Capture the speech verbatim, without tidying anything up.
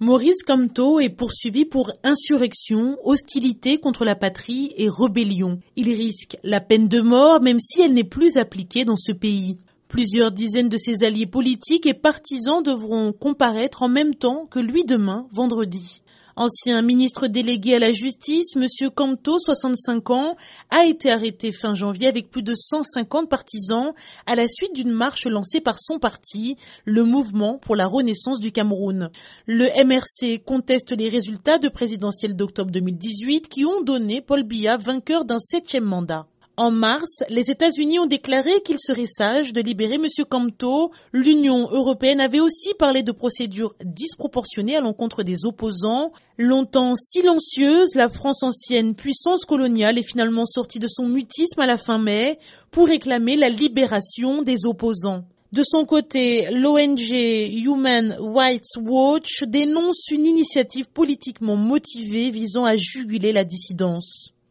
Maurice Kamto est poursuivi pour insurrection, hostilité contre la patrie et rébellion. Il risque la peine de mort même si elle n'est plus appliquée dans ce pays. Plusieurs dizaines de ses alliés politiques et partisans devront comparaître en même temps que lui demain, vendredi. Ancien ministre délégué à la justice, M. Kamto, soixante-cinq ans, a été arrêté fin janvier avec plus de cent cinquante partisans à la suite d'une marche lancée par son parti, le Mouvement pour la Renaissance du Cameroun. Le M R C conteste les résultats de présidentielles d'octobre deux mille dix-huit qui ont donné Paul Biya vainqueur d'un septième mandat. En mars, les États-Unis ont déclaré qu'il serait sage de libérer M. Kamto. L'Union européenne avait aussi parlé de procédures disproportionnées à l'encontre des opposants. Longtemps silencieuse, la France, ancienne puissance coloniale, est finalement sortie de son mutisme à la fin mai pour réclamer la libération des opposants. De son côté, l'O N G Human Rights Watch dénonce une initiative politiquement motivée visant à juguler la dissidence.